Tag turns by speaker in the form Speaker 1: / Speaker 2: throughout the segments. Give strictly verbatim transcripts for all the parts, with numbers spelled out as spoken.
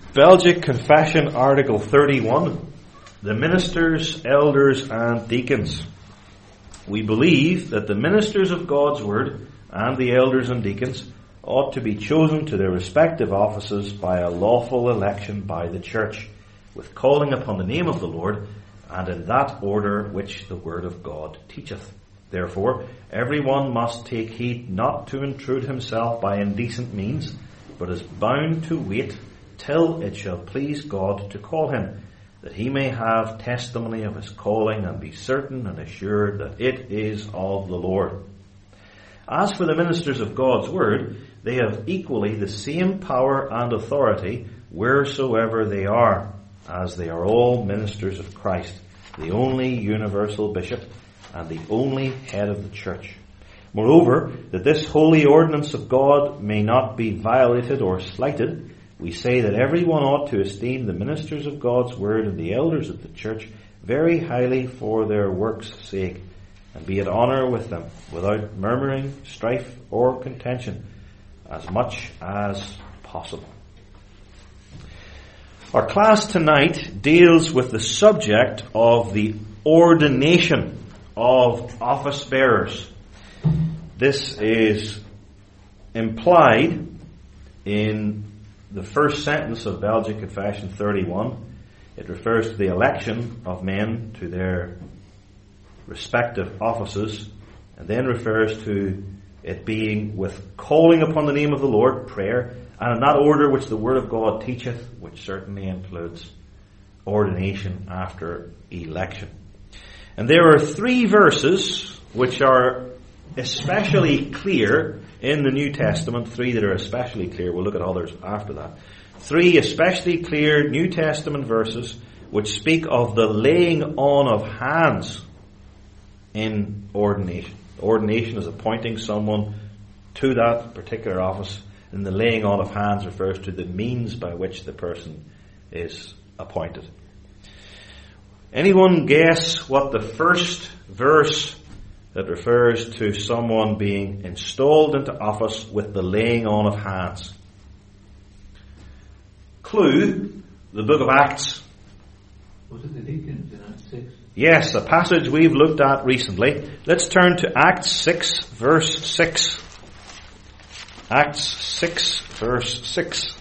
Speaker 1: Belgic Confession, Article thirty-one. The ministers, elders and deacons. We believe that the ministers of God's Word and the elders and deacons ought to be chosen to their respective offices by a lawful election by the Church, with calling upon the name of the Lord, and in that order which the Word of God teacheth. Therefore, every one must take heed not to intrude himself by indecent means, but is bound to wait till it shall please God to call him, that he may have testimony of his calling and be certain and assured that it is of the Lord. As for the ministers of God's Word, they have equally the same power and authority wheresoever they are, as they are all ministers of Christ, the only universal bishop and the only head of the church. Moreover, that this holy ordinance of God may not be violated or slighted, we say that everyone ought to esteem the ministers of God's Word and the elders of the church very highly for their work's sake, and be at honour with them, without murmuring, strife, or contention, as much as possible. Our class tonight deals with the subject of the ordination of office bearers. This is implied in the first sentence of Belgic Confession thirty-one. It refers to the election of men to their respective offices, and then refers to it being with calling upon the name of the Lord, prayer, and in that order which the Word of God teacheth, which certainly includes ordination after election. And there are three verses which are especially clear in the New Testament, three that are especially clear. We'll look at others after that. Three especially clear New Testament verses which speak of the laying on of hands in ordination. Ordination is appointing someone to that particular office, and the laying on of hands refers to the means by which the person is appointed. Anyone guess what the first verse that refers to someone being installed into office with the laying on of hands? Clue, the book of Acts.
Speaker 2: Was it the deacons in Acts six?
Speaker 1: Yes, a passage we've looked at recently. Let's turn to Acts six, verse six. Acts six, verse six.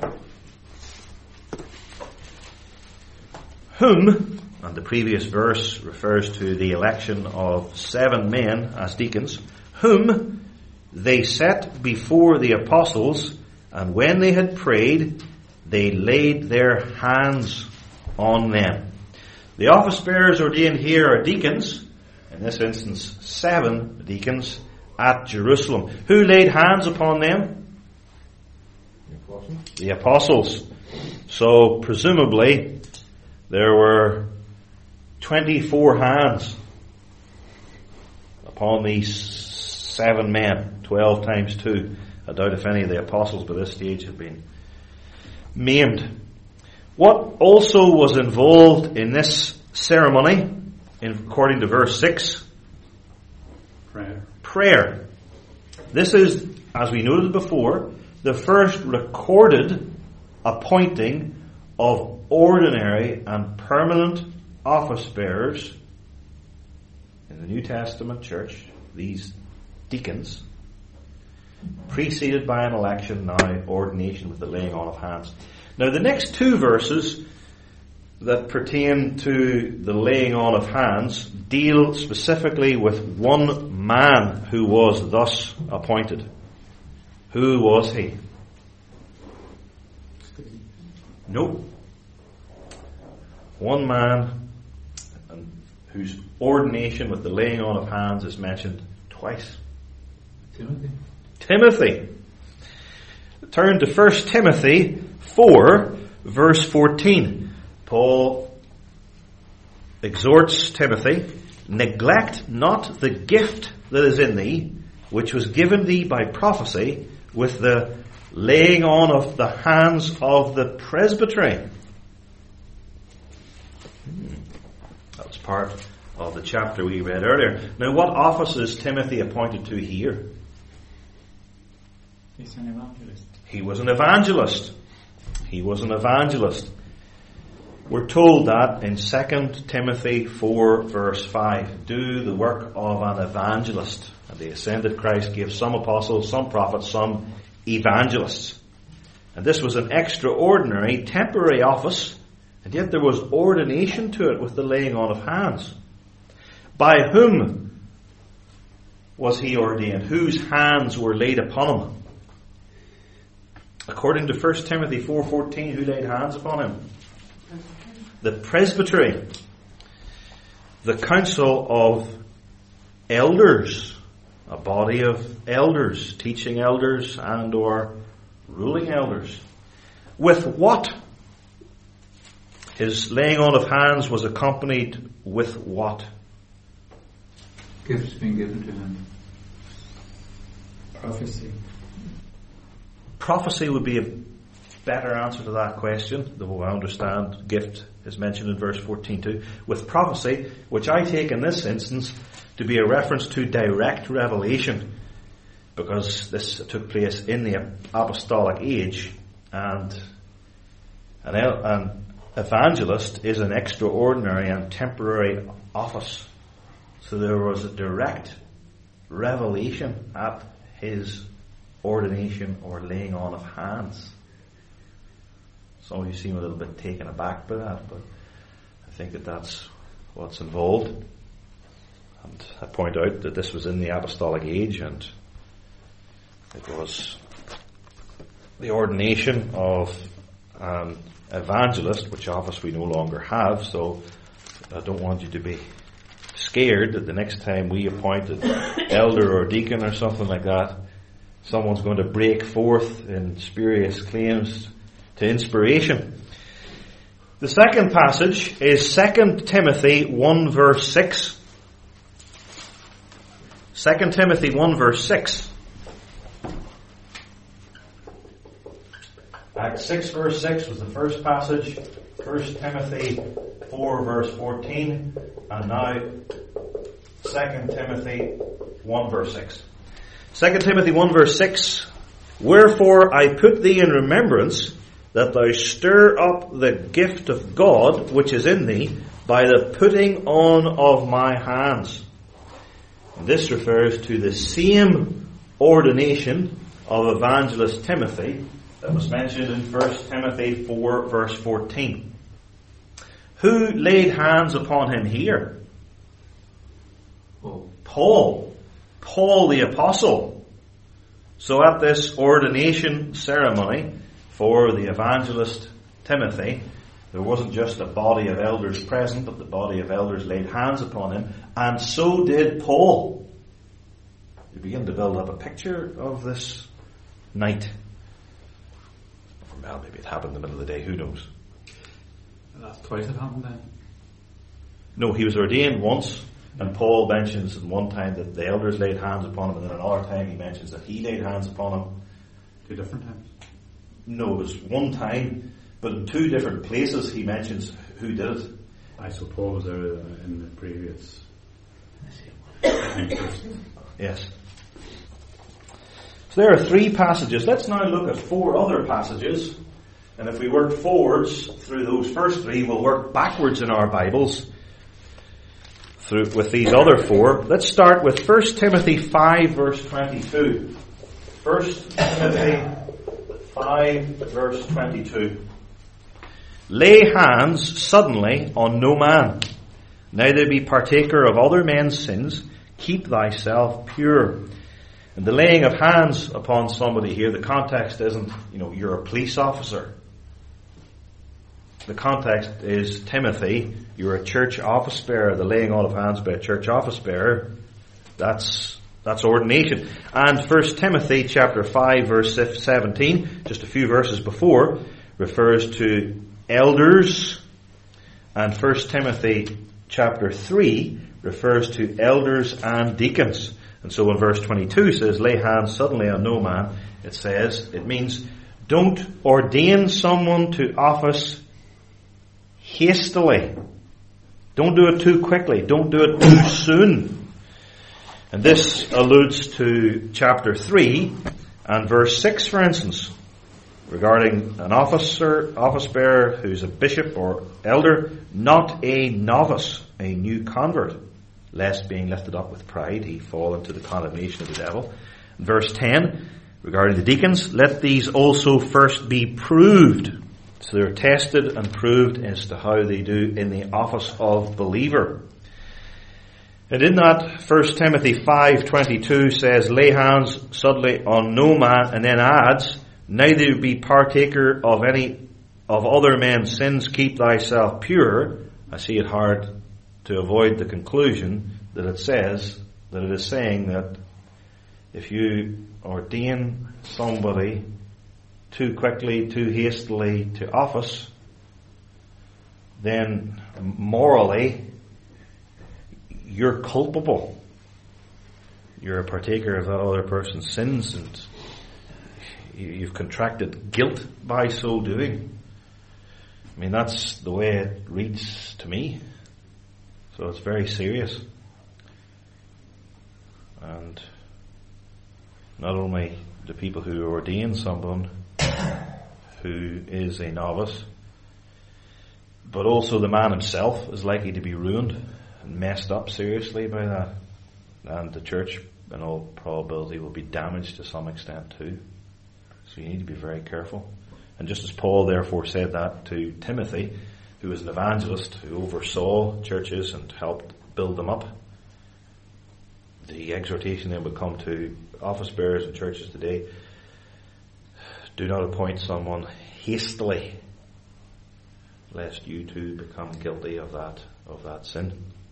Speaker 1: Whom, and the previous verse refers to the election of seven men as deacons, whom they set before the apostles, and when they had prayed, they laid their hands on them. The office bearers ordained here are deacons, in this instance seven deacons at Jerusalem. Who laid hands upon them?
Speaker 2: The apostles.
Speaker 1: The apostles. So presumably there were twenty-four hands upon these seven men, twelve times two. I doubt if any of the apostles by this stage have been maimed. What also was involved in this ceremony, in, according to verse six?
Speaker 2: Prayer.
Speaker 1: Prayer. This is, as we noted before, the first recorded appointing of ordinary and permanent office bearers in the New Testament church, these deacons, preceded by an election, now ordination with the laying on of hands. Now the next two verses that pertain to the laying on of hands deal specifically with one man who was thus appointed. Who was he? Nope. One man whose ordination with the laying on of hands is mentioned twice.
Speaker 2: Timothy.
Speaker 1: Timothy. Turn to First Timothy four, verse fourteen. Paul exhorts Timothy, neglect not the gift that is in thee, which was given thee by prophecy, with the laying on of the hands of the presbytery. Hmm. That was part of the chapter we read earlier. Now, what office is Timothy appointed to here?
Speaker 3: He's an evangelist.
Speaker 1: He was an evangelist. He was an evangelist. We're told that in Second Timothy four verse five. Do the work of an evangelist. And the ascended Christ gave some apostles, some prophets, some evangelists. And this was an extraordinary, temporary office, and yet there was ordination to it with the laying on of hands. By whom was he ordained? Whose hands were laid upon him? According to First Timothy four fourteen, who laid hands upon him? The presbytery, the council of elders, a body of elders, teaching elders and or ruling elders. With what? His laying on of hands was accompanied with what?
Speaker 2: Gifts being given to him.
Speaker 3: Prophecy.
Speaker 1: Prophecy would be a better answer to that question, though I understand gift is mentioned in verse fourteen too. With prophecy, which I take in this instance to be a reference to direct revelation, because this took place in the apostolic age, and an, an evangelist is an extraordinary and temporary office. So there was a direct revelation at his ordination or laying on of hands. Some of you seem a little bit taken aback by that, but I think that that's what's involved. And I point out that this was in the apostolic age, and it was the ordination of an evangelist, which office we no longer have, so I don't want you to be scared that the next time we appoint an elder or deacon or something like that, someone's going to break forth in spurious claims to inspiration. The second passage is Second Timothy one verse six. Second Timothy one verse six. Acts six verse six was the first passage. First Timothy four verse fourteen. And now Second Timothy one verse six. Second Timothy one verse six. Wherefore I put thee in remembrance that thou stir up the gift of God which is in thee by the putting on of my hands. And this refers to the same ordination of evangelist Timothy that was mentioned in First Timothy four verse fourteen. Who laid hands upon him here?
Speaker 2: Oh.
Speaker 1: Paul. Paul the Apostle. So at this ordination ceremony for the evangelist Timothy, there wasn't just a body of elders present, but the body of elders laid hands upon him, and so did Paul. You begin to build up a picture of this night. Well, maybe it happened in the middle of the day, who knows?
Speaker 2: That's twice it happened then?
Speaker 1: No, he was ordained once, and Paul mentions in one time that the elders laid hands upon him, and then another time he mentions that he laid hands upon him.
Speaker 2: Two different times?
Speaker 1: No, it was one time, but in two different places he mentions who did it.
Speaker 2: I suppose there in the previous.
Speaker 1: Yes. So there are three passages. Let's now look at four other passages. And if we work forwards through those first three, we'll work backwards in our Bibles through with these other four. Let's start with First Timothy five verse twenty-two. First Timothy five verse twenty-two. Lay hands suddenly on no man, neither be partaker of other men's sins. Keep thyself pure. And the laying of hands upon somebody here, the context isn't, you know, you're a police officer. The context is Timothy, you're a church office bearer. The laying on of hands by a church office bearer, that's that's ordination. And First Timothy chapter five verse seventeen, just a few verses before, refers to elders, and First Timothy chapter three refers to elders and deacons. And so when verse twenty-two says, lay hands suddenly on no man, it says, it means don't ordain someone to office hastily. Don't do it too quickly. Don't do it too soon. And this alludes to chapter three and verse six, for instance. regarding an officer, office bearer who's a bishop or elder, not a novice, a new convert, lest being lifted up with pride he fall into the condemnation of the devil. Verse ten, regarding the deacons, let these also first be proved. So they're tested and proved as to how they do in the office of believer. And in that, First Timothy five twenty-two says, lay hands suddenly on no man, and then adds, neither be partaker of any of other men's sins, keep thyself pure. I see it hard to avoid the conclusion that it says, that it is saying that if you ordain somebody too quickly, too hastily to office, then morally you're culpable. You're a partaker of that other person's sins, and you've contracted guilt by so doing. I mean, that's the way it reads to me. So it's very serious. And not only the people who ordain someone who is a novice, but also the man himself is likely to be ruined and messed up seriously by that. And the church, in all probability, will be damaged to some extent too. So you need to be very careful. And just as Paul therefore said that to Timothy, who was an evangelist who oversaw churches and helped build them up, the exhortation then would come to office bearers in churches today: do not appoint someone hastily, lest you too become guilty of that of that sin.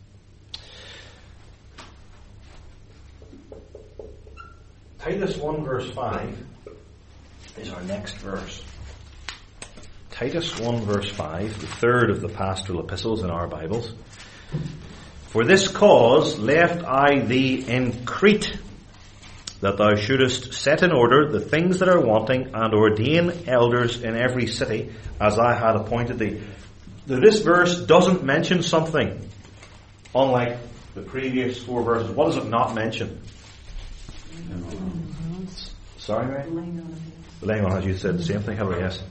Speaker 1: Titus one verse five is our next verse. Titus one verse five, the third of the pastoral epistles in our Bibles. For this cause left I thee in Crete, that thou shouldest set in order the things that are wanting, and ordain elders in every city, as I had appointed thee. Now, this verse doesn't mention something, unlike the previous four verses. What does it not mention? Sorry, Mary? The laying on hands. You said the same thing, Hillary, yes.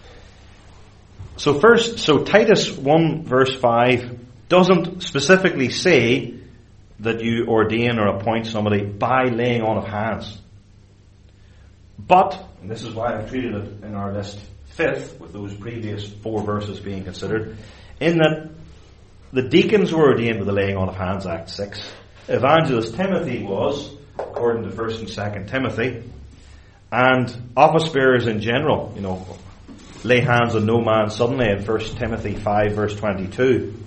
Speaker 1: So first, so Titus one verse five doesn't specifically say that you ordain or appoint somebody by laying on of hands. But, and this is why I've treated it in our list fifth, with those previous four verses being considered, in that the deacons were ordained with the laying on of hands, Act six. Evangelist Timothy was, according to First and Second Timothy, and office bearers in general, you know, lay hands on no man suddenly in First Timothy five verse twenty-two.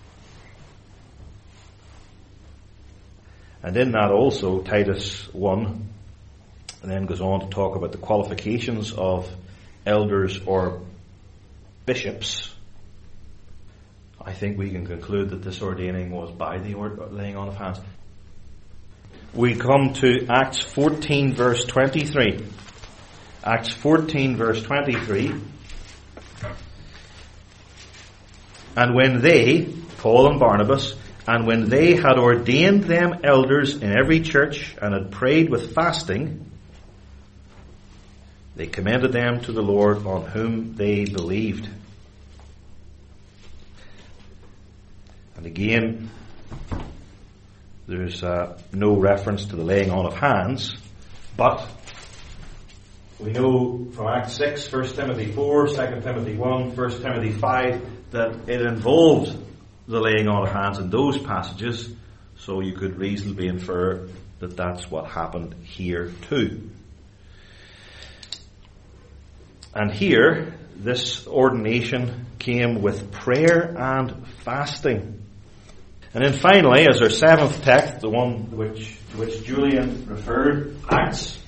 Speaker 1: And in that also, Titus one then goes on to talk about the qualifications of elders or bishops. I think we can conclude that this ordaining was by the laying on of hands. We come to Acts fourteen verse twenty-three. Acts fourteen verse twenty-three. And when they, Paul and Barnabas, and when they had ordained them elders in every church, and had prayed with fasting, they commended them to the Lord, on whom they believed. And again, there's uh, no reference to the laying on of hands, but we know from Acts six, First Timothy four, Second Timothy one, First Timothy five, that it involved the laying on of hands in those passages, so you could reasonably infer that that's what happened here too. And here, this ordination came with prayer and fasting. And then finally, as our seventh text, the one which to which Julian referred, Acts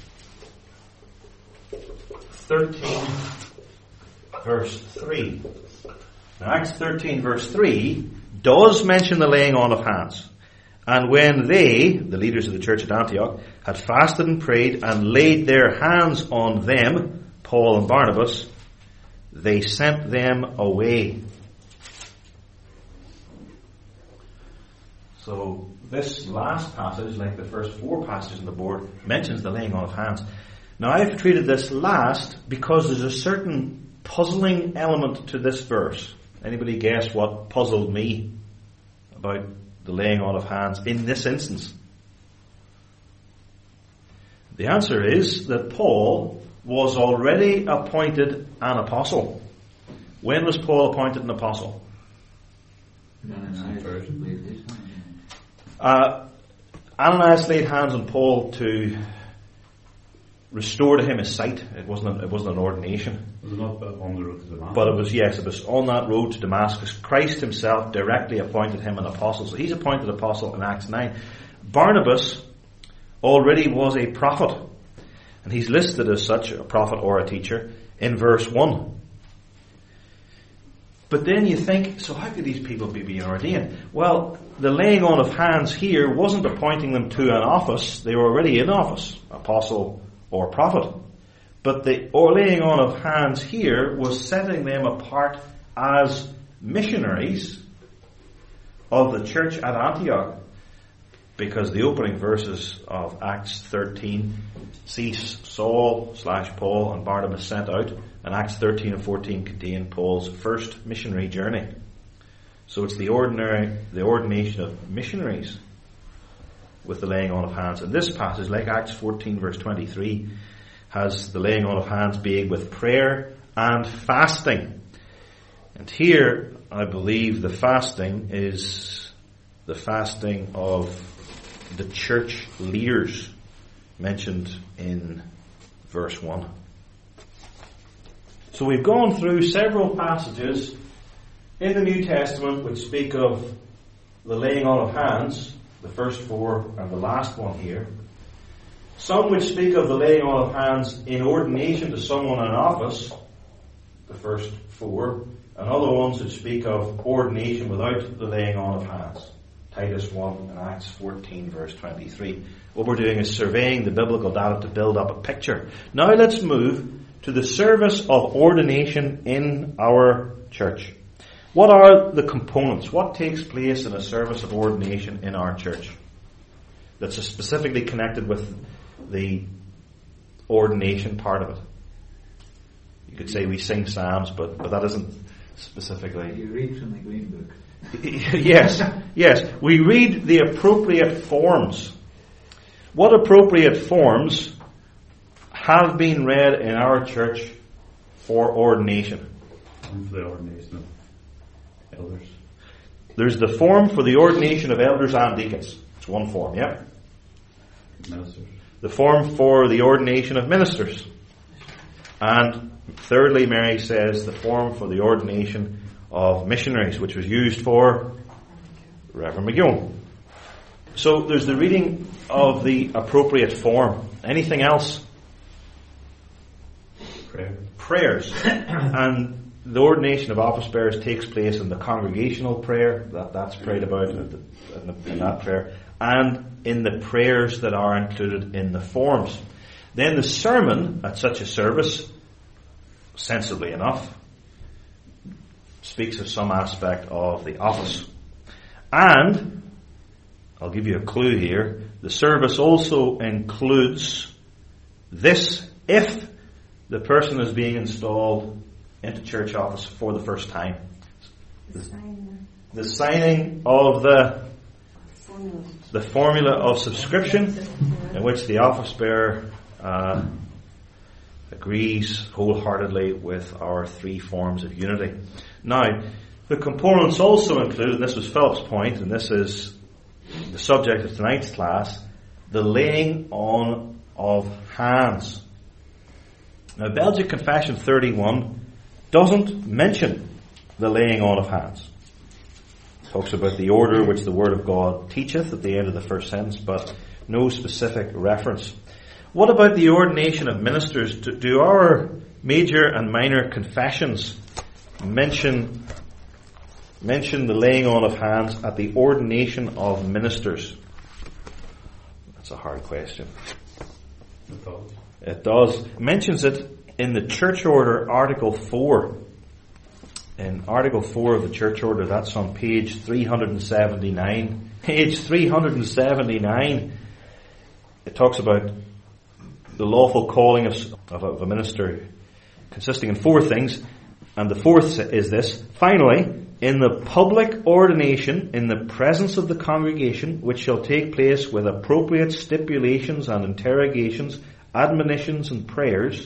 Speaker 1: thirteen verse three. Now, Acts thirteen verse three does mention the laying on of hands. And when they, the leaders of the church at Antioch, had fasted and prayed and laid their hands on them, Paul and Barnabas, they sent them away. So this last passage, like the first four passages on the board, mentions the laying on of hands. Now I've treated this last because there's a certain puzzling element to this verse. Anybody guess what puzzled me about the laying on of hands in this instance? The answer is that Paul was already appointed an apostle. When was Paul appointed an apostle? Uh, Ananias laid hands on Paul to restore to him his sight. It wasn't a, it wasn't an ordination.
Speaker 2: Was it not on the road to Damascus?
Speaker 1: But it was, yes, it was on that road to Damascus. Christ himself directly appointed him an apostle. So he's appointed apostle in Acts nine. Barnabas already was a prophet. And he's listed as such, a prophet or a teacher, in verse one. But then you think, so how could these people be being ordained? Well, the laying on of hands here wasn't appointing them to an office. They were already in office, apostle or prophet. But the or laying on of hands here was setting them apart as missionaries of the church at Antioch. Because the opening verses of Acts thirteen see Saul slash Paul and Barnabas sent out, and Acts thirteen and fourteen contain Paul's first missionary journey. So it's the ordinary, the ordination of missionaries with the laying on of hands. And this passage, like Acts fourteen verse twenty-three, has the laying on of hands being with prayer and fasting. And here, I believe the fasting is the fasting of the church leaders mentioned in verse one. So we've gone through several passages in the New Testament which speak of the laying on of hands, the first four and the last one here. Some which speak of the laying on of hands in ordination to someone in office, the first four, and other ones which speak of ordination without the laying on of hands. Titus one and Acts fourteen verse twenty-three. What we're doing is surveying the biblical data to build up a picture. Now let's move to the service of ordination in our church. What are the components? What takes place in a service of ordination in our church that's specifically connected with the ordination part of it? You could say we sing psalms, but, but that isn't specifically.
Speaker 3: You read from the Green Book.
Speaker 1: Yes, yes. We read the appropriate forms. What appropriate forms have been read in our church for ordination?
Speaker 2: And for the ordination of elders.
Speaker 1: There's the form for the ordination of elders and deacons. It's one form, yeah?
Speaker 2: Ministers.
Speaker 1: The form for the ordination of ministers. And thirdly, Mary says the form for the ordination of missionaries, which was used for Reverend McGowan. So there's the reading of the appropriate form. Anything else?
Speaker 2: Prayer.
Speaker 1: Prayers. And the ordination of office bearers takes place in the congregational prayer. That, that's prayed about in, the, in that prayer. And in the prayers that are included in the forms. Then the sermon at such a service, sensibly enough, speaks of some aspect of the office. And, I'll give you a clue here, the service also includes this if the person is being installed into church office for the first time. The, the signing of the the formula of subscription in which the office bearer uh, agrees wholeheartedly with our three forms of unity. Now, the components also include, and this was Philip's point, and this is the subject of tonight's class, the laying on of hands. Now, Belgic Confession thirty-one doesn't mention the laying on of hands. It talks about the order which the Word of God teacheth at the end of the first sentence, but no specific reference. What about the ordination of ministers? Do, do our major and minor confessions mention mention the laying on of hands at the ordination of ministers? That's a hard question.
Speaker 2: It does.
Speaker 1: It does. It mentions it in the Church Order, Article four. In Article four of the Church Order, that's on page three seventy-nine. Page three seventy-nine, it talks about the lawful calling of, of, a, of a minister consisting in four things. And the fourth is this: finally, in the public ordination in the presence of the congregation, which shall take place with appropriate stipulations and interrogations, admonitions and prayers,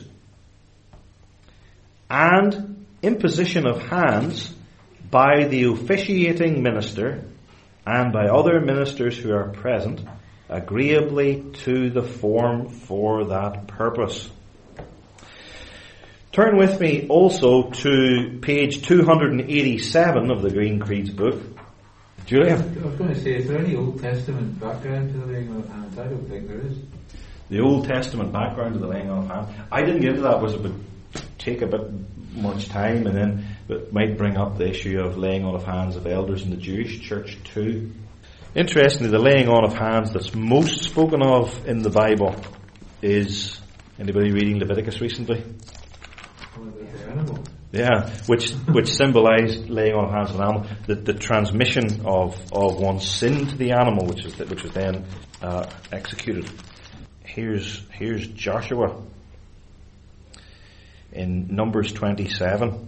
Speaker 1: and imposition of hands by the officiating minister and by other ministers who are present, agreeably to the form for that purpose. Turn with me also to page two hundred eighty-seven of the Green Creeds book. Julian?
Speaker 3: I was going to say, is there any Old Testament background to the laying on of hands? I don't think there is.
Speaker 1: The Old Testament background to the laying on of hands. I didn't get into that. It was a bit, take a bit much time, and then it might bring up the issue of laying on of hands of elders in the Jewish church too. Interestingly, the laying on of hands that's most spoken of in the Bible is, anybody reading Leviticus recently? Yeah, which which symbolised laying on of hands of an animal, the, the transmission of, of one's sin to the animal, which is which was then uh, executed. Here's here's Joshua in Numbers twenty-seven.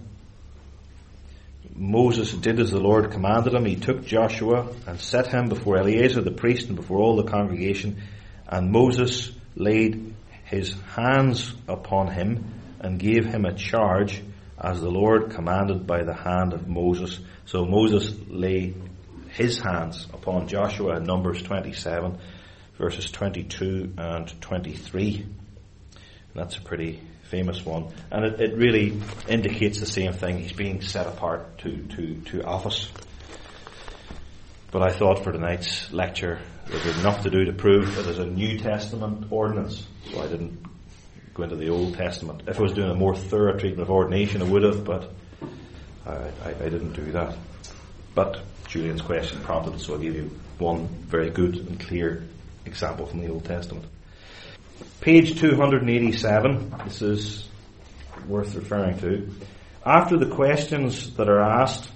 Speaker 1: Moses did as the Lord commanded him. He took Joshua and set him before Eleazar the priest and before all the congregation. And Moses laid his hands upon him and gave him a charge as the Lord commanded by the hand of Moses. So Moses laid his hands upon Joshua in Numbers twenty-seven, verses twenty-two and twenty-three. And that's a pretty famous one. And it, it really indicates the same thing. He's being set apart to, to, to office. But I thought for tonight's lecture there was enough to do to prove that there's a New Testament ordinance. So I didn't go into the Old Testament. If I was doing a more thorough treatment of ordination, I would have, but I, I, I didn't do that. But Julian's question prompted it, so I'll give you one very good and clear example from the Old Testament. Page two hundred eighty-seven, this is worth referring to. After the questions that are asked,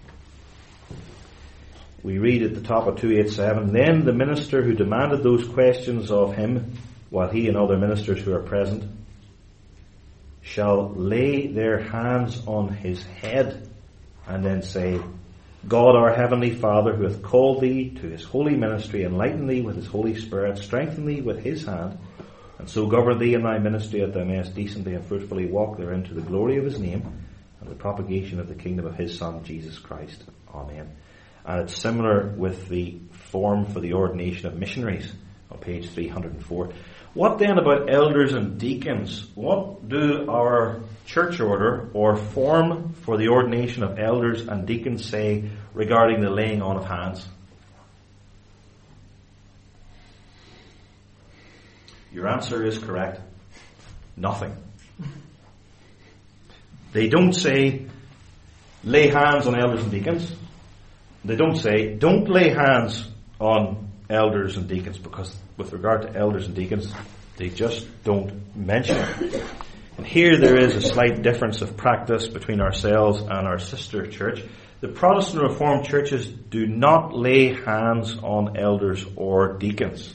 Speaker 1: we read at the top of two eighty-seven, then the minister who demanded those questions of him, while he and other ministers who are present, shall lay their hands on his head and then say, God our heavenly Father, who hath called thee to his holy ministry, enlighten thee with his Holy Spirit, strengthen thee with his hand, and so govern thee in thy ministry, that thou mayest decently and fruitfully walk therein to the glory of his name and the propagation of the kingdom of his Son, Jesus Christ. Amen. And it's similar with the form for the ordination of missionaries on page three hundred four. What then about elders and deacons? What do our church order or form for the ordination of elders and deacons say regarding the laying on of hands? Your answer is correct. Nothing. They don't say, lay hands on elders and deacons. They don't say, don't lay hands on elders and deacons, because with regard to elders and deacons, they just don't mention it. And here there is a slight difference of practice between ourselves and our sister church. The Protestant Reformed churches do not lay hands on elders or deacons.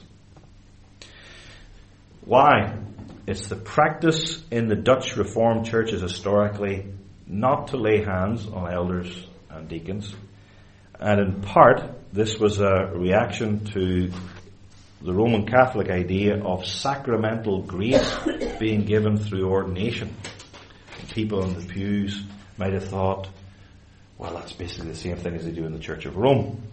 Speaker 1: Why? It's the practice in the Dutch Reformed churches historically not to lay hands on elders and deacons. And in part, this was a reaction to the Roman Catholic idea of sacramental grace being given through ordination. And people in the pews might have thought, well, that's basically the same thing as they do in the Church of Rome.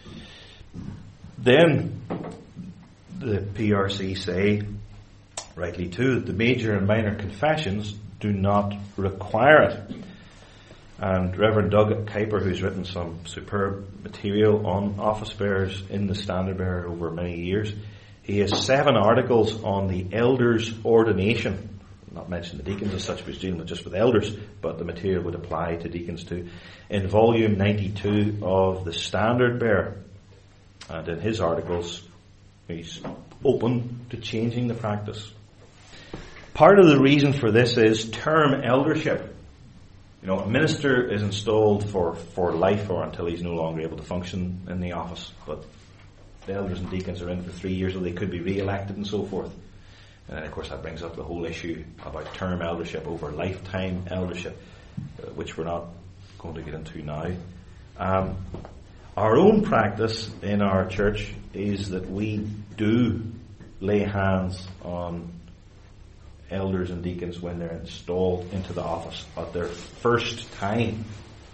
Speaker 1: Then the P R C say, rightly too, that the major and minor confessions do not require it. And Reverend Doug Kuiper, who's written some superb material on office bearers in the Standard Bearer over many years, he has seven articles on the elders' ordination. Not mention the deacons as such, but he's dealing with just with elders, but the material would apply to deacons too. In volume ninety-two of the Standard Bearer, and in his articles, he's open to changing the practice. Part of the reason for this is term eldership. You know, a minister is installed for, for life or until he's no longer able to function in the office. But the elders and deacons are in for three years, or they could be re-elected and so forth. And then, of course, that brings up the whole issue about term eldership over lifetime eldership, uh, which we're not going to get into now. Um, our own practice in our church is that we do lay hands on elders and deacons when they're installed into the office at their first time.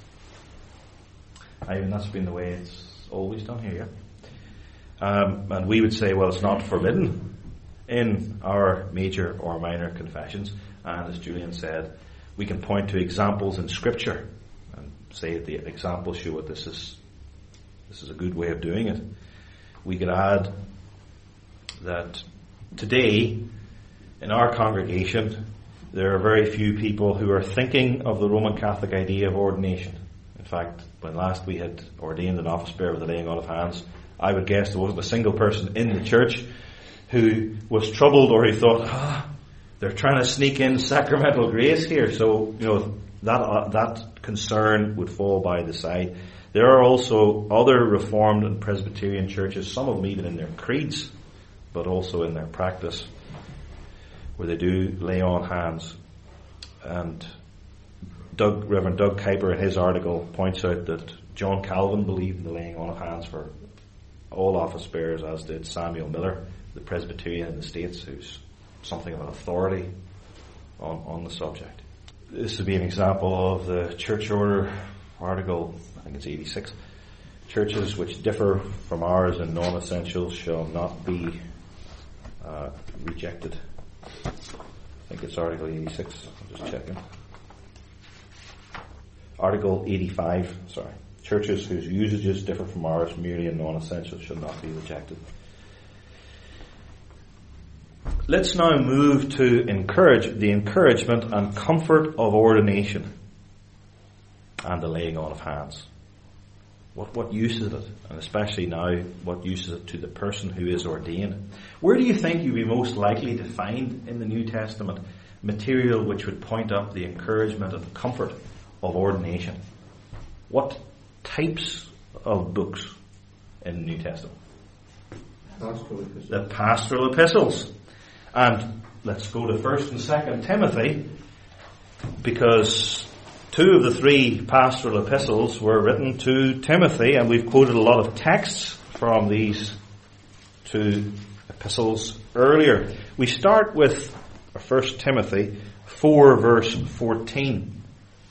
Speaker 1: I mean, that's been the way it's always done here, yeah. Um, and we would say, well, it's not forbidden in our major or minor confessions. And as Julian said, we can point to examples in Scripture and say that the examples show that this is this is a good way of doing it. We could add that today, in our congregation, there are very few people who are thinking of the Roman Catholic idea of ordination. In fact, when last we had ordained an office bearer with the laying on of hands, I would guess there wasn't a single person in the church who was troubled or who thought, ah, they're trying to sneak in sacramental grace here. So, you know, that uh, that concern would fall by the side. There are also other Reformed and Presbyterian churches, some of them even in their creeds, but also in their practice, where they do lay on hands. And Doug, Reverend Doug Kuiper in his article points out that John Calvin believed in the laying on of hands for all office bearers, as did Samuel Miller, the Presbyterian in the States, who's something of an authority on, on the subject. This would be an example of the Church Order article, I think it's eighty-six. Churches which differ from ours in non-essentials shall not be uh, rejected. I think it's Article eighty-six. I'm just checking. Article eighty-five, sorry. Churches whose usages differ from ours merely in non-essentials shall not be rejected. Let's now move to encourage the encouragement and comfort of ordination and the laying on of hands. What what use is it? And especially now, what use is it to the person who is ordained? Where do you think you'd be most likely to find in the New Testament material which would point up the encouragement and comfort of ordination? What types of books in the New Testament?
Speaker 3: Pastoral epistles.
Speaker 1: The pastoral epistles. And let's go to First and Second Timothy, because two of the three pastoral epistles were written to Timothy, and we've quoted a lot of texts from these two epistles earlier. We start with First Timothy four, verse fourteen.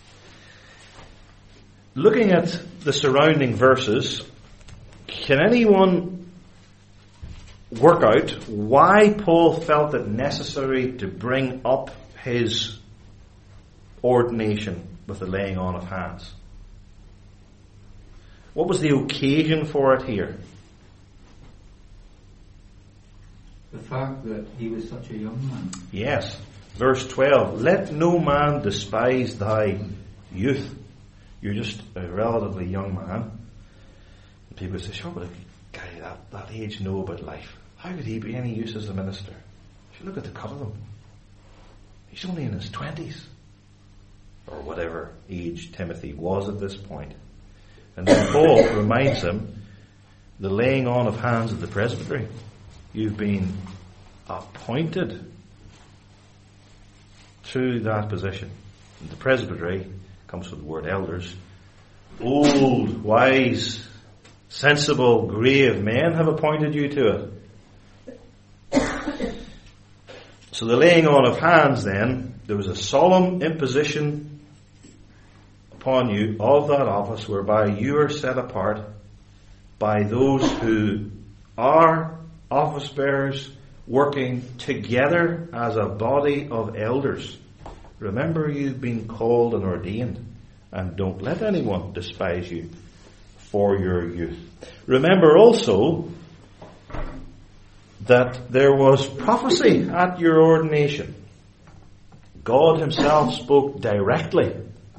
Speaker 1: Looking at the surrounding verses, can anyone work out why Paul felt it necessary to bring up his ordination with the laying on of hands? What was the occasion for it here?
Speaker 3: The fact that he was such a young man.
Speaker 1: Yes. Verse twelve, let no man despise thy youth. You're just a relatively young man. And people say, sure, but a guy that, that age know about life. How would he be any use as a minister? If you look at the cut of him, he's only in his twenties. Or whatever age Timothy was at this point. And then Paul reminds him, the laying on of hands of the presbytery. You've been appointed to that position. And the presbytery comes from the word elders. Old, wise, sensible, grave men have appointed you to it. So the laying on of hands then, there was a solemn imposition upon you of that office whereby you are set apart by those who are office bearers working together as a body of elders. Remember, you've been called and ordained, and don't let anyone despise you for your youth. Remember also that there was prophecy at your ordination. God himself spoke directly.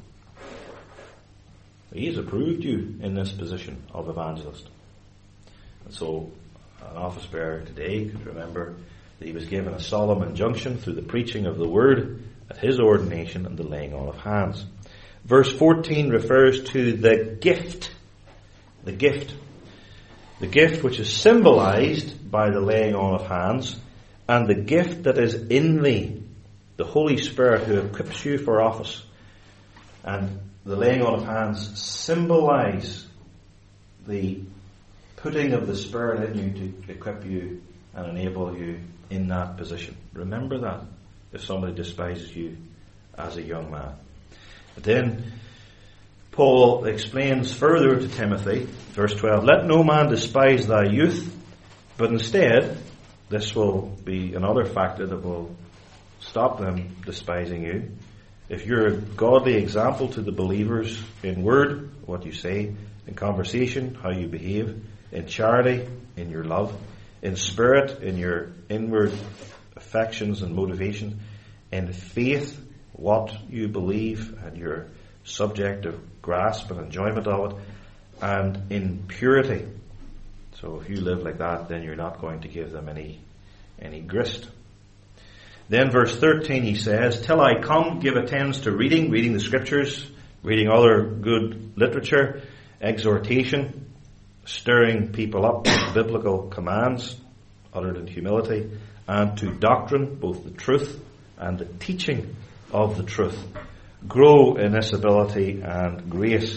Speaker 1: He has approved you in this position of evangelist. And so an office bearer today could remember that he was given a solemn injunction through the preaching of the word at his ordination and the laying on of hands. Verse fourteen refers to the gift. The gift. The gift which is symbolized by the laying on of hands and the gift that is in thee, the Holy Spirit who equips you for office. And the laying on of hands symbolize the putting of the Spirit in you to equip you and enable you in that position. Remember that if somebody despises you as a young man. But then Paul explains further to Timothy, verse twelve, let no man despise thy youth, but instead, this will be another factor that will stop them despising you. If you're a godly example to the believers in word, what you say, in conversation, how you behave, in charity, in your love, in spirit, in your inward affections and motivation, in faith, what you believe and your subjective grasp and enjoyment of it, and in purity. So if you live like that, then you're not going to give them any any grist. Then verse thirteen he says, till I come, give attendance to reading, reading the scriptures, reading other good literature, exhortation, stirring people up with biblical commands uttered in humility, and to doctrine, both the truth and the teaching of the truth. Grow in this ability and grace.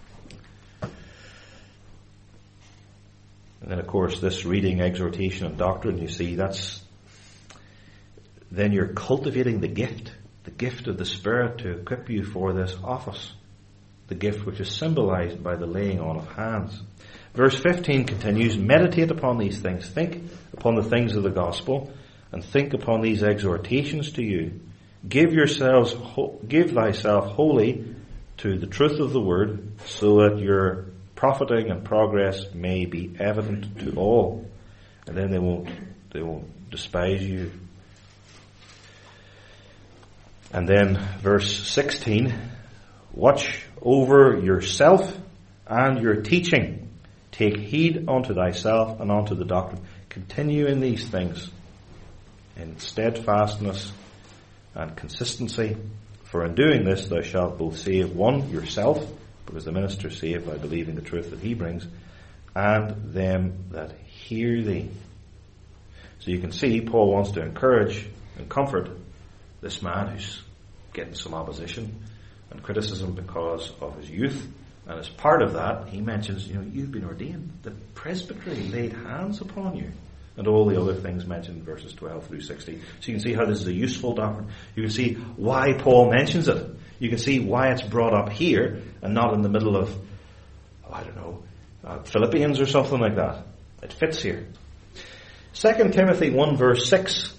Speaker 1: And then of course this reading, exhortation and doctrine, you see, that's then you're cultivating the gift, the gift of the Spirit to equip you for this office. The gift which is symbolized by the laying on of hands. Verse fifteen continues, meditate upon these things, think upon the things of the gospel, and think upon these exhortations to you. Give yourselves, give thyself wholly to the truth of the word, so that your profiting and progress may be evident to all. And then they won't, they won't despise you. And then verse sixteen, watch over yourself and your teaching. Take heed unto thyself and unto the doctrine. Continue in these things in steadfastness and consistency. For in doing this thou shalt both save, one, yourself, because the minister is saved by believing the truth that he brings, and them that hear thee. So you can see Paul wants to encourage and comfort this man who's getting some opposition and criticism because of his youth. And as part of that, he mentions, you know, you've been ordained. The presbytery laid hands upon you. And all the other things mentioned in verses twelve through sixteen. So you can see how this is a useful doctrine. You can see why Paul mentions it. You can see why it's brought up here and not in the middle of, oh, I don't know, uh, Philippians or something like that. It fits here. Second Timothy one verse six.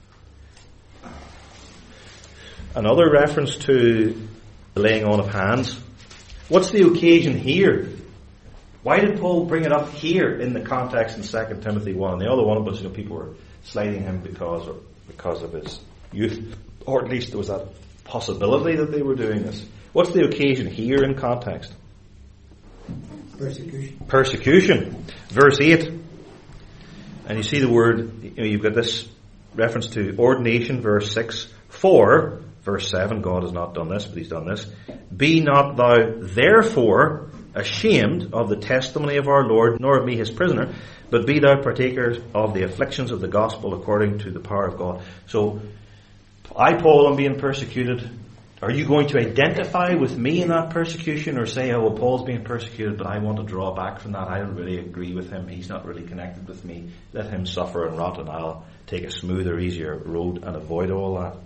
Speaker 1: Another reference to the laying on of hands. What's the occasion here? Why did Paul bring it up here in the context in Second Timothy one? And the other one was, you know, people were slighting him because of, because of his youth, or at least there was that possibility that they were doing this. What's the occasion here in context?
Speaker 4: Persecution.
Speaker 1: Persecution. Verse eight. And you see the word, you know, you've got this reference to ordination, verse six. For, verse seven, God has not done this, but he's done this. Be not thou therefore ashamed of the testimony of our Lord, nor of me his prisoner, but be thou partakers of the afflictions of the gospel according to the power of God. So, I, Paul, am being persecuted. Are you going to identify with me in that persecution, or say, oh, well, Paul's being persecuted, but I want to draw back from that. I don't really agree with him. He's not really connected with me. Let him suffer and rot, and I'll take a smoother, easier road and avoid all that.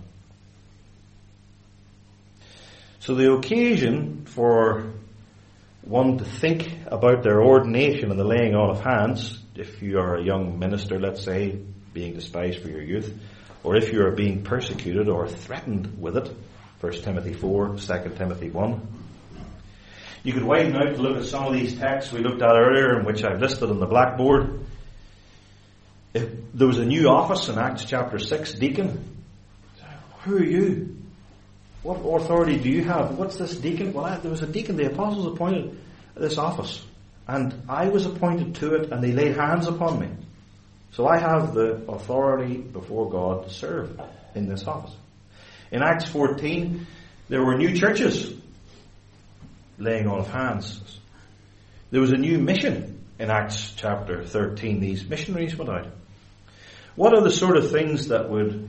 Speaker 1: So the occasion for one to think about their ordination and the laying on of hands, if you are a young minister, let's say, being despised for your youth, or if you are being persecuted or threatened with it, First Timothy four, Second Timothy one. You could widen out to look at some of these texts we looked at earlier, in which I've listed on the blackboard. If there was a new office in Acts chapter six, deacon. Who are you? What authority do you have? What's this deacon? Well, I, there was a deacon. The apostles appointed this office. And I was appointed to it, and they laid hands upon me. So I have the authority before God to serve in this office. In Acts fourteen, there were new churches laying on of hands. There was a new mission in Acts chapter thirteen. These missionaries went out. What are the sort of things that would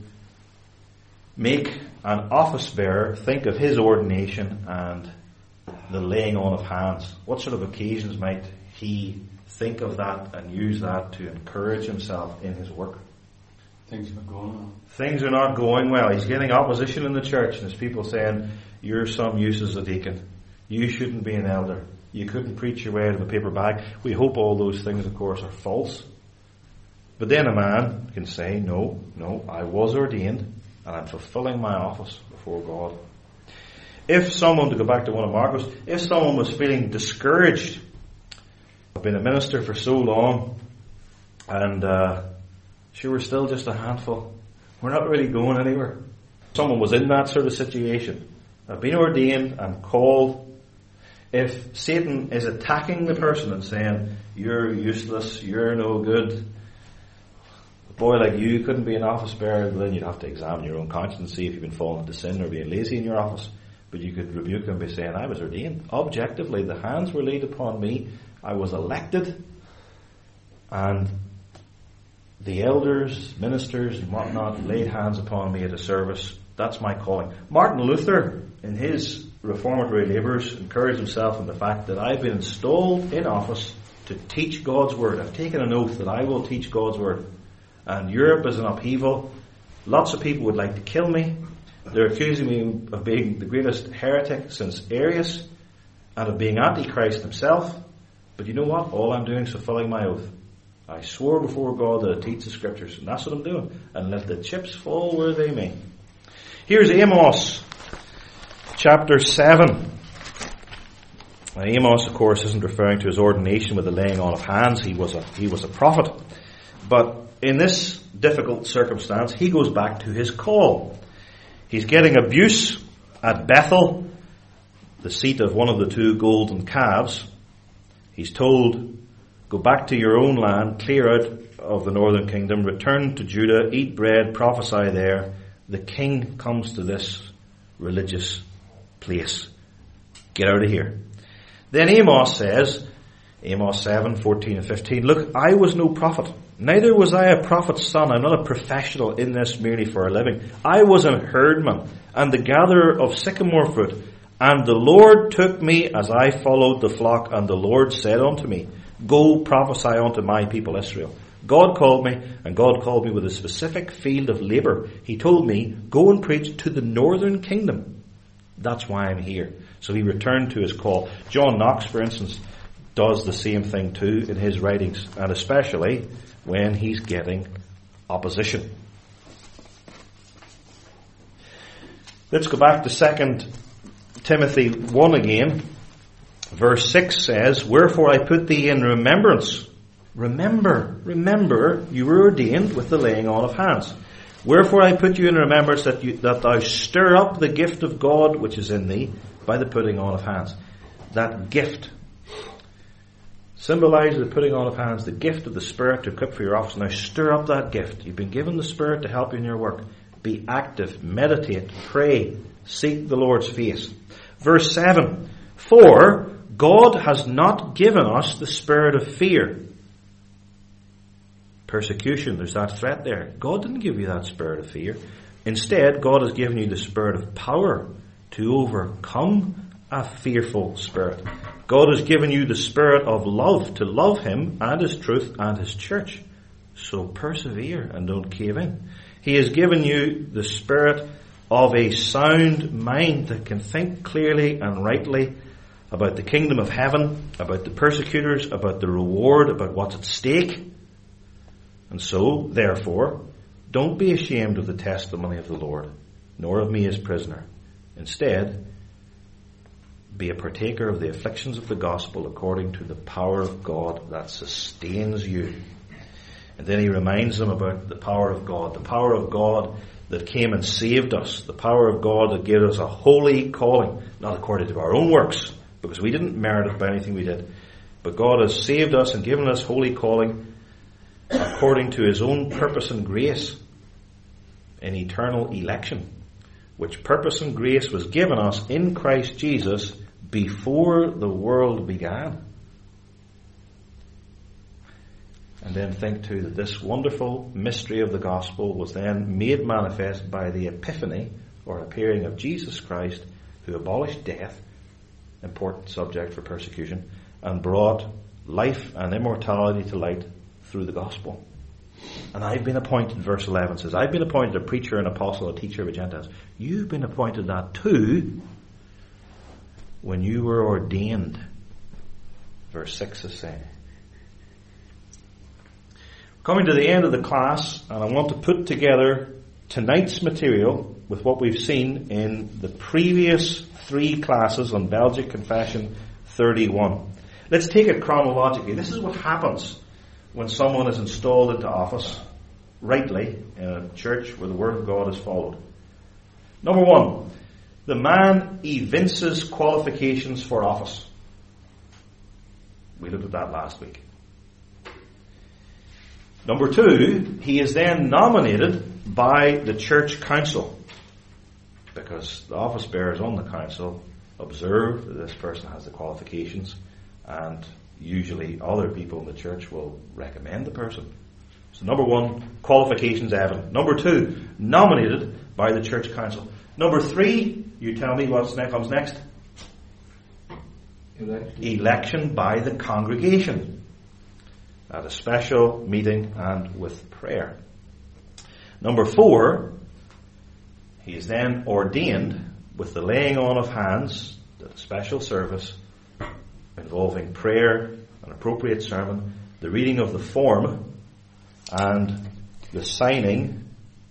Speaker 1: make an office bearer think of his ordination and the laying on of hands? What sort of occasions might he think of that and use that to encourage himself in his work?
Speaker 2: Things are going on.
Speaker 1: Things are not going well. He's getting opposition in the church, and there's people saying, you're some use as a deacon. You shouldn't be an elder. You couldn't preach your way out of a paper bag. We hope all those things, of course, are false. But then a man can say, no, no, I was ordained, and I'm fulfilling my office before God. If someone, to go back to one of Marcos, if someone was feeling discouraged, I've been a minister for so long, and uh, sure, we're still just a handful. We're not really going anywhere. Someone was in that sort of situation. I've been ordained and called. If Satan is attacking the person and saying, you're useless, you're no good, a boy like you couldn't be an office bearer, then you'd have to examine your own conscience and see if you've been falling into sin or being lazy in your office. But you could rebuke him by saying, I was ordained. Objectively, the hands were laid upon me. I was elected. And the elders, ministers, and whatnot laid hands upon me at a service. That's my calling. Martin Luther, in his reformatory labours, encouraged himself in the fact that I've been installed in office to teach God's word. I've taken an oath that I will teach God's word. And Europe is in upheaval. Lots of people would like to kill me. They're accusing me of being the greatest heretic since Arius and of being Antichrist himself. But you know what? All I'm doing is fulfilling my oath. I swore before God that I'd teach the scriptures, and that's what I'm doing. And let the chips fall where they may. Here's Amos, chapter seven. Now, Amos, of course, isn't referring to his ordination with the laying on of hands. He was a he was a prophet. But in this difficult circumstance, he goes back to his call. He's getting abuse at Bethel, the seat of one of the two golden calves. He's told, go back to your own land, clear out of the northern kingdom, return to Judah, eat bread, prophesy there. The king comes to this religious place. Get out of here. Then Amos says, Amos seven, fourteen and fifteen, look, I was no prophet, neither was I a prophet's son. I'm not a professional in this merely for a living. I was a herdman and the gatherer of sycamore fruit. And the Lord took me as I followed the flock, and the Lord said unto me, go prophesy unto my people Israel. God called me, and God called me with a specific field of labour. He told me, go and preach to the northern kingdom. That's why I'm here. So he returned to his call. John Knox, for instance, does the same thing too in his writings, and especially when he's getting opposition. Let's go back to Second Timothy one again. Verse six says, wherefore I put thee in remembrance. Remember, remember, you were ordained with the laying on of hands. Wherefore I put you in remembrance that, you, that thou stir up the gift of God which is in thee by the putting on of hands. That gift symbolizes the putting on of hands, the gift of the Spirit to equip for your office. Now stir up that gift. You've been given the Spirit to help you in your work. Be active, meditate, pray, seek the Lord's face. Verse seven, for God has not given us the spirit of fear. Persecution, there's that threat there. God didn't give you that spirit of fear. Instead, God has given you the spirit of power to overcome a fearful spirit. God has given you the spirit of love, to love Him and His truth and His church. So persevere and don't cave in. He has given you the spirit of a sound mind that can think clearly and rightly about the kingdom of heaven, about the persecutors, about the reward, about what's at stake. And so, therefore, don't be ashamed of the testimony of the Lord, nor of me as prisoner. Instead, be a partaker of the afflictions of the gospel according to the power of God that sustains you. And then he reminds them about the power of God, the power of God that came and saved us, the power of God that gave us a holy calling, not according to our own works, because we didn't merit it by anything we did, but God has saved us and given us holy calling according to His own purpose and grace in eternal election, which purpose and grace was given us in Christ Jesus before the world began. And then think too that this wonderful mystery of the gospel was then made manifest by the epiphany or appearing of Jesus Christ, who abolished death, important subject for persecution, and brought life and immortality to light through the gospel. And I've been appointed, verse eleven says, I've been appointed a preacher, an apostle, a teacher of the Gentiles. You've been appointed that too when you were ordained. Verse six is saying. Coming to the end of the class, and I want to put together tonight's material with what we've seen in the previous three classes on Belgic Confession thirty-one. Let's take it chronologically. This is what happens when someone is installed into office rightly in a church where the Word of God is followed. Number one, the man evinces qualifications for office. We looked at that last week. Number two, he is then nominated by the church council, because the office bearers on the council observe that this person has the qualifications, and usually other people in the church will recommend the person. So number one, qualifications evident. Number two, nominated by the church council. Number three, you tell me what comes next.
Speaker 3: Election.
Speaker 1: Election by the congregation at a special meeting and with prayer. Number four, he is then ordained with the laying on of hands at a special service involving prayer, an appropriate sermon, the reading of the form, and the signing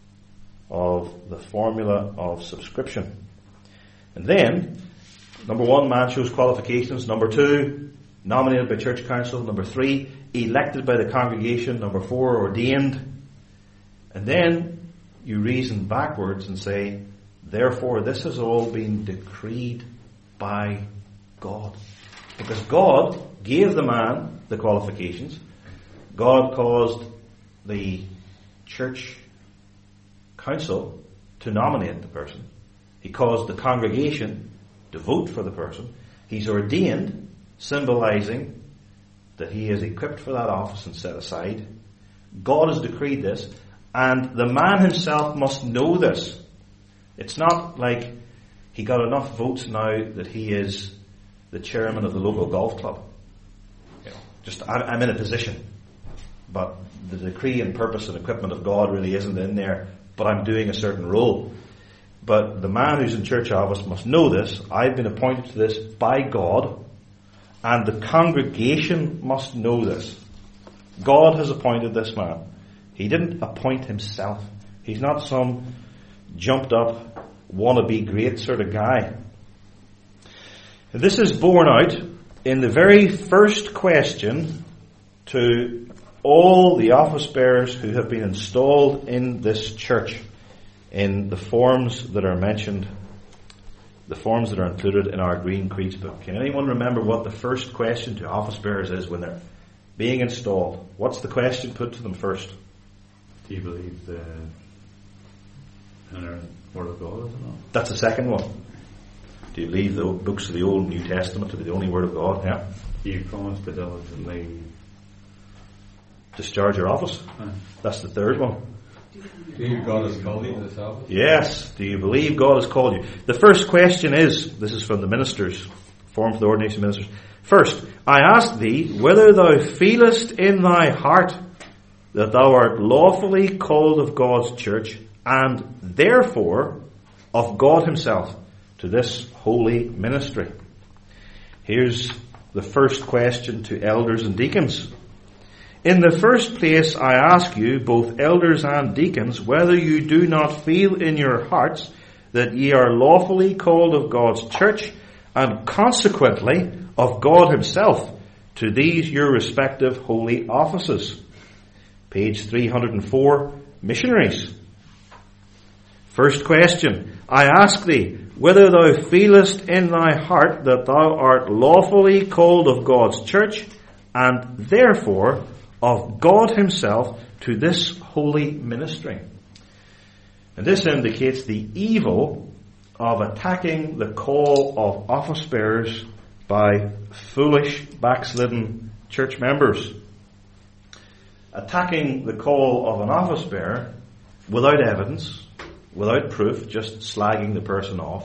Speaker 1: of the formula of subscription. And then, number one, man shows qualifications. Number two, nominated by church council. Number three, elected by the congregation. Number four, ordained. And then you reason backwards and say, therefore this has all been decreed by God. Because God gave the man the qualifications. God caused the church council to nominate the person. He caused the congregation to vote for the person. He's ordained, symbolizing that he is equipped for that office and set aside. God has decreed this, and the man himself must know this. It's not like he got enough votes now that he is the chairman of the local golf club. You know, just I, I'm in a position, but the decree and purpose and equipment of God really isn't in there, but I'm doing a certain role. But the man who's in church office must know this. I've been appointed to this by God, and the congregation must know this. God has appointed this man. He didn't appoint himself. He's not some jumped up, wannabe great sort of guy. This is borne out in the very first question to all the office bearers who have been installed in this church, in the forms that are mentioned, the forms that are included in our Green Creeds book. Can anyone remember what the first question to office bearers is when they're being installed? What's the question put to them first?
Speaker 2: Do you believe the inner Word of God, is it not?
Speaker 1: That's the second one. Do you believe the books of the Old and New Testament to be the only Word of God? Yeah.
Speaker 2: Do you promise to diligently
Speaker 1: discharge your office?
Speaker 2: uh,
Speaker 1: That's the third one.
Speaker 3: Do you God has called you to this office?
Speaker 1: Yes. Do you believe God has called you? The first question is, this is from the ministers, form for the ordination of ministers. First, I ask thee whether thou feelest in thy heart that thou art lawfully called of God's church, and therefore of God himself, to this holy ministry. Here's the first question to elders and deacons. In the first place, I ask you, both elders and deacons, whether you do not feel in your hearts that ye are lawfully called of God's church, and consequently of God himself, to these your respective holy offices. Page three hundred four, Missionaries. First question, I ask thee, whether thou feelest in thy heart that thou art lawfully called of God's church, and therefore of God himself, to this holy ministry. And this indicates the evil of attacking the call of office bearers by foolish, backslidden church members. attacking the call of an office bearer without evidence, without proof, just slagging the person off.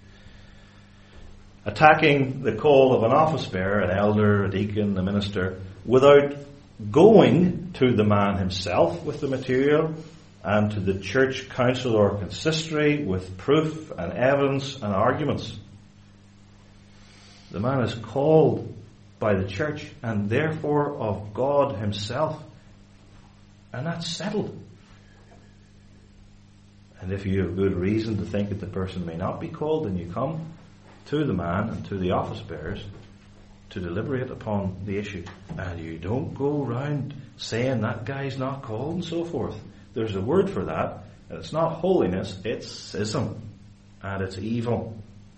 Speaker 1: Attacking the call of an office bearer, an elder, a deacon, a minister, without going to the man himself with the material and to the church council or consistory with proof and evidence and arguments. The man is called by the church and therefore of God himself. And that's settled. And if you have good reason to think that the person may not be called, then you come to the man and to the office bearers to deliberate upon the issue. And you don't go round saying that guy's not called and so forth. There's a word for that, and it's not holiness, it's schism, and it's evil.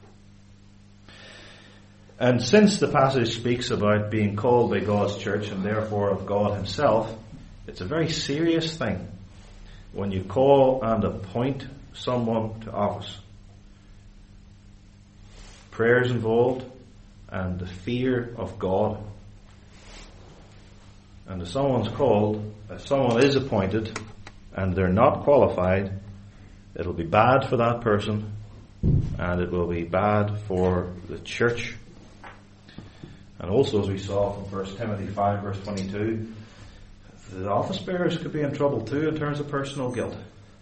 Speaker 1: And since the passage speaks about being called by God's church and therefore of God himself, it's a very serious thing when you call and appoint someone to office. Prayers involved and the fear of God. And if someone's called, if someone is appointed and they're not qualified, it'll be bad for that person and it will be bad for the church. And also, as we saw from First Timothy five verse twenty-two, the office bearers could be in trouble too in terms of personal guilt.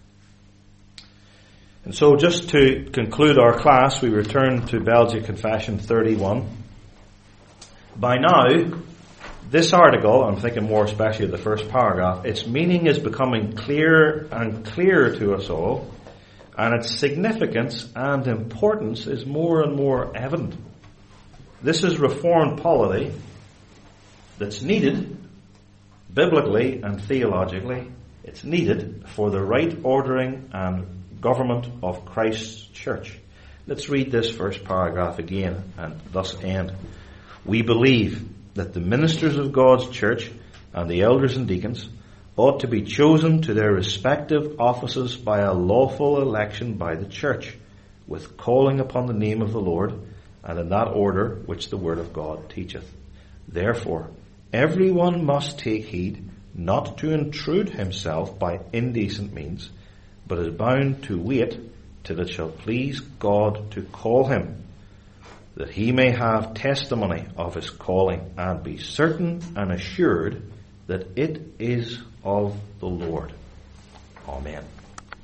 Speaker 1: And so just to conclude our class, we return to Belgic Confession thirty-one. By now, this article, I'm thinking more especially of the first paragraph, its meaning is becoming clearer and clearer to us all, and its significance and importance is more and more evident. This is Reformed polity that's needed biblically and theologically. It's needed for the right ordering and government of Christ's church. Let's read this first paragraph again and thus end. We believe that the ministers of God's church and the elders and deacons ought to be chosen to their respective offices by a lawful election by the church, with calling upon the name of the Lord, and in that order which the word of God teacheth. Therefore, everyone must take heed not to intrude himself by indecent means, but is bound to wait till it shall please God to call him, that he may have testimony of his calling, and be certain and assured that it is of the Lord. Amen.